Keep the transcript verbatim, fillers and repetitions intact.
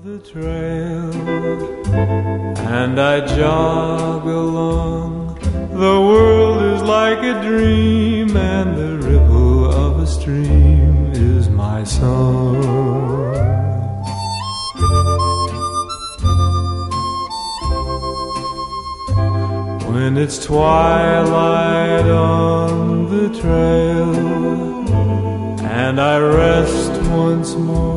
the trail, and I jog along. The world is like a dream, and the ripple of a stream is my song. When it's twilight on the trail, and I rest once more,